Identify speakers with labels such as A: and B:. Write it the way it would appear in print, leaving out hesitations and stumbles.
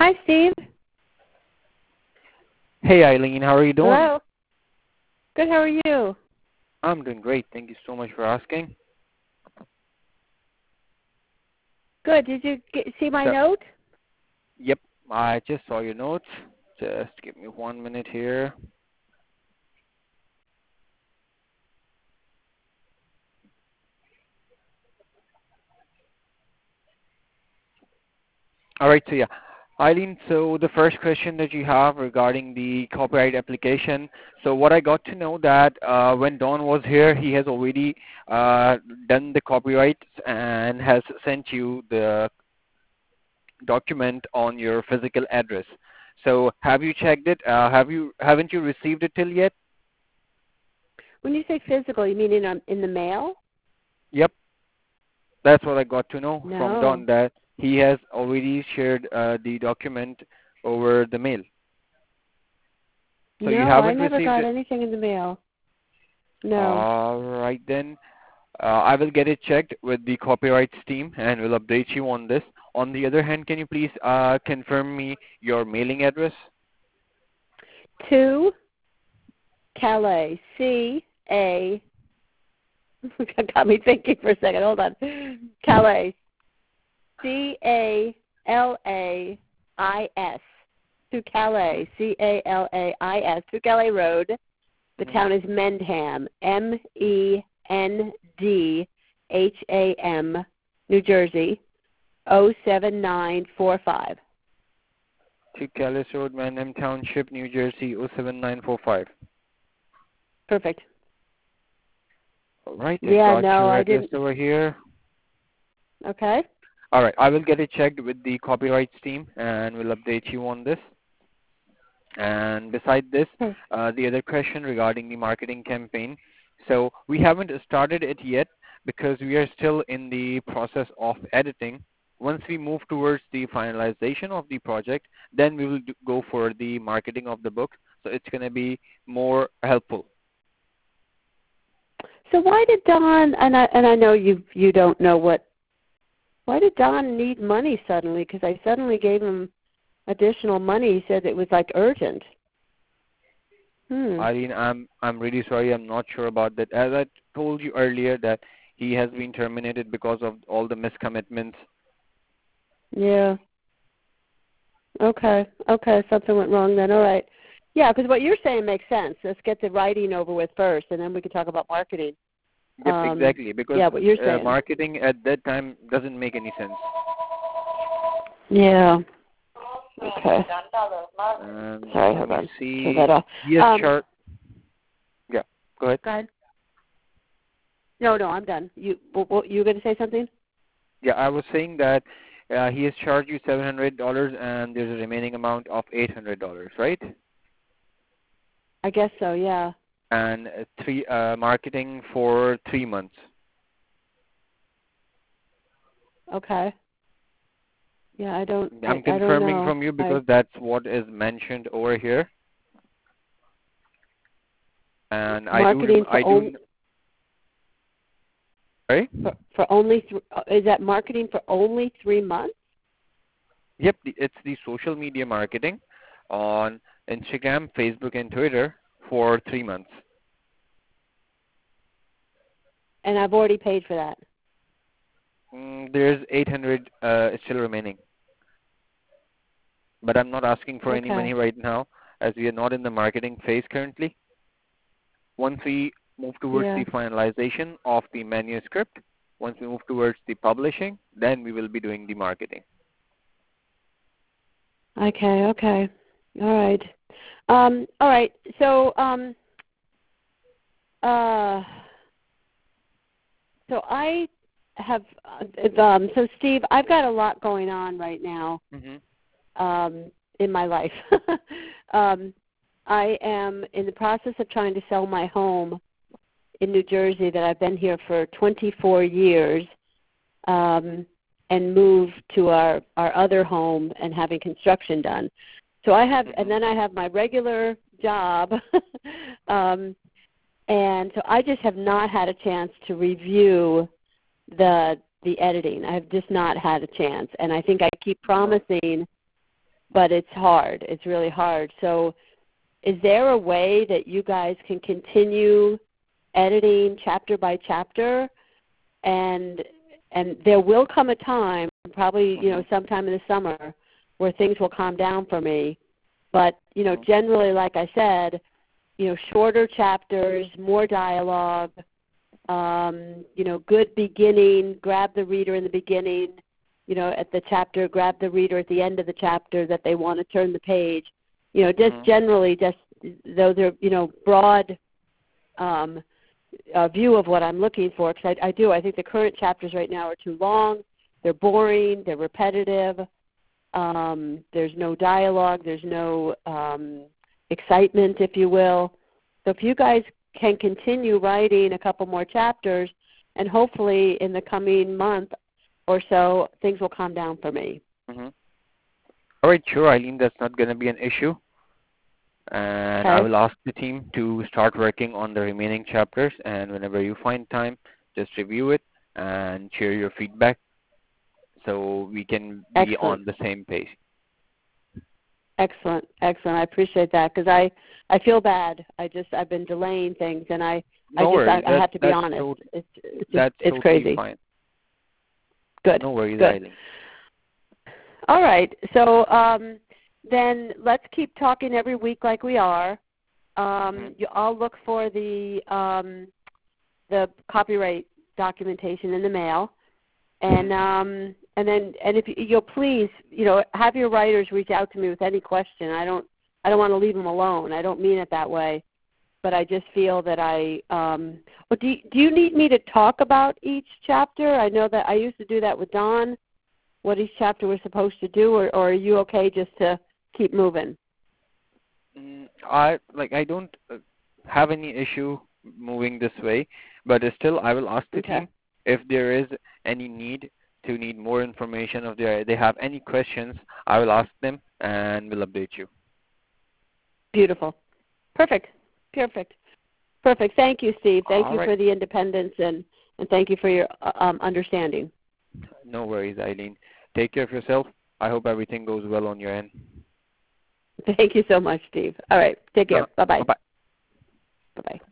A: Hi, Steve.
B: Hey, Eileen, how are you doing?
A: Hello. Good. How are you?
B: I'm doing great. Thank you so much for asking.
A: Good. Did you see my
B: So,
A: note?
B: yep, I just saw your notes. Just give me 1 minute here. All right, so yeah. Eileen, so the first question that you have regarding the copyright application. So what I got to know that when Don was here, he has already done the copyrights and has sent you the document on your physical address. So have you checked it? Haven't you received it till yet?
A: When you say physical, you mean in the mail?
B: Yep, that's what I got to know from
A: No.
B: Don, that he has already shared the document over the mail. So you
A: No, I
B: haven't
A: never
B: received
A: got
B: it?
A: anything in the mail. No.
B: All right then. I will get it checked with the copyrights team and will update you on this. On the other hand, can you please confirm me your mailing address?
A: 2 Calais. C-A. Got me thinking for a second. Hold on. Calais. C-A-L-A-I-S. To Calais. C-A-L-A-I-S. To Calais Road. The town is Mendham. M-E-N-D-H-A-M. New Jersey. 07945.
B: To Calais Road, Manham Township, New Jersey, 07945.
A: Perfect.
B: All right, I
A: Yeah,
B: got
A: no,
B: your
A: I
B: address
A: didn't.
B: over here.
A: Okay.
B: All right, I will get it checked with the copyrights team and will update you on this. And beside this, the other question regarding the marketing campaign. So we haven't started it yet because we are still in the process of editing. Once we move towards the finalization of the project, then we will go for the marketing of the book. So it's going to be more helpful.
A: So why did Don, and I know you don't know why did Don need money suddenly? Because I suddenly gave him additional money. He said it was like urgent.
B: Irene, I'm really sorry. I'm not sure about that. As I told you earlier, that he has been terminated because of all the miscommitments.
A: Yeah. Okay. Something went wrong then. All right. Yeah, because what you're saying makes sense. Let's get the writing over with first, and then we can talk about marketing.
B: Yep, exactly. Because
A: yeah, what you're saying.
B: marketing at that time doesn't make any sense.
A: Yeah. Okay. Sorry, hold on.
B: See.
A: Turn that off.
B: Yes, chart. Yeah, go ahead.
A: Go ahead. No, I'm done. You were going to say something?
B: Yeah, I was saying that he has charged you $700 and there's a remaining amount of $800, right?
A: I guess so. Yeah.
B: And marketing for 3 months.
A: Okay. Yeah, I don't.
B: I'm
A: I don't
B: confirming
A: know.
B: from you because that's what is mentioned over here. And
A: marketing
B: I do. Sorry?
A: For only is that marketing for only 3 months?
B: Yep, it's the social media marketing on Instagram, Facebook, and Twitter for 3 months.
A: And I've already paid for that.
B: There's 800 still remaining. But I'm not asking for any money right now, as we are not in the marketing phase currently. Once we move towards the finalization of the manuscript, once we move towards the publishing, then we will be doing the marketing.
A: Okay. All right. All right. So so I have so Steve, I've got a lot going on right now. In my life. I am in the process of trying to sell my home in New Jersey that I've been here for 24 years and move to our other home and having construction done. So I have, and then I have my regular job, and so I just have not had a chance to review the editing. I have just not had a chance, and I think I keep promising but it's hard. It's really hard. So is there a way that you guys can continue editing chapter by chapter, and there will come a time, probably, sometime in the summer, where things will calm down for me. But, generally, like I said, shorter chapters, more dialogue, good beginning, grab the reader in the beginning, at the chapter, grab the reader at the end of the chapter that they want to turn the page. Just generally, those are, broad view of what I'm looking for, because I think the current chapters right now are too long, they're boring, they're repetitive, there's no dialogue, there's no excitement, if you will. So if you guys can continue writing a couple more chapters, and hopefully in the coming month or so, things will calm down for me.
B: Mm-hmm. All right, sure, Eileen, that's not going to be an issue. And
A: Okay.
B: I will ask the team to start working on the remaining chapters, and whenever you find time, just review it and share your feedback so we can be on the same page.
A: Excellent. I appreciate that, because I feel bad. I've been delaying things, and I have to be honest. It's crazy.
B: Fine.
A: Good.
B: No worries,
A: Good.
B: Eileen.
A: All right. So then let's keep talking every week like we are. I'll look for the copyright documentation in the mail, and then if you'll please, have your writers reach out to me with any question. I don't want to leave them alone. I don't mean it that way, but I just feel that do you need me to talk about each chapter? I know that I used to do that with Don, what each chapter was supposed to do, or are you okay just to keep moving?
B: I don't have any issue moving this way, but still I will ask the team if there is any need more information, if they have any questions. I will ask them and will update you.
A: Beautiful. Perfect. Thank you, Steve. Thank you for the independence, and thank you for your understanding.
B: No worries, Eileen. Take care of yourself. I hope everything goes well on your end.
A: Thank you so much, Steve. All right. Take care. Bye-bye.
B: Bye-bye.
A: Bye-bye.